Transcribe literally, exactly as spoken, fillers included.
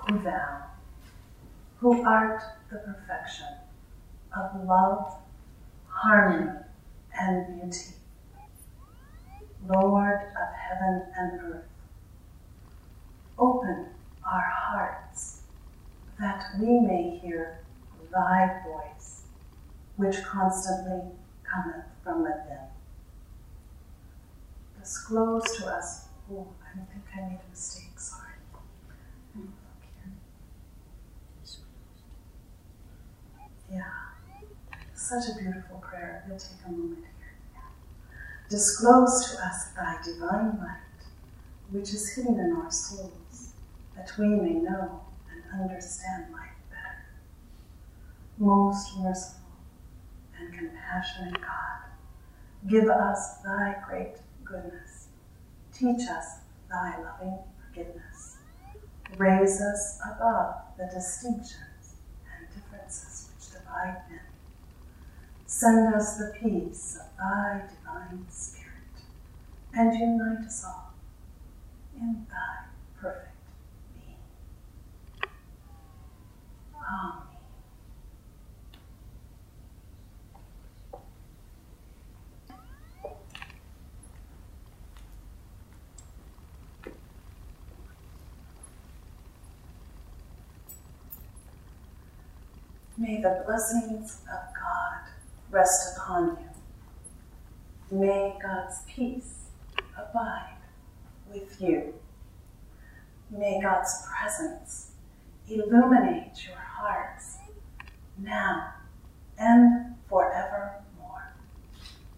Thou, who art the perfection of love, harmony, and beauty, Lord of heaven and earth, open our hearts that we may hear thy voice, which constantly cometh from within. Disclose to us, oh, I think I made a mistake, sorry. Let me look here. Yeah, such a beautiful prayer. We'll take a moment here. Yeah. Disclose to us thy divine light, which is hidden in our souls, that we may know and understand life better. Most merciful and compassionate God, give us thy great goodness. Teach us thy loving forgiveness. Raise us above the distinctions and differences which divide men. Send us the peace of thy divine Spirit, and unite us all in thy perfect being. Amen. May the blessings of God rest upon you. May God's peace abide with you. May God's presence illuminate your hearts now and forevermore.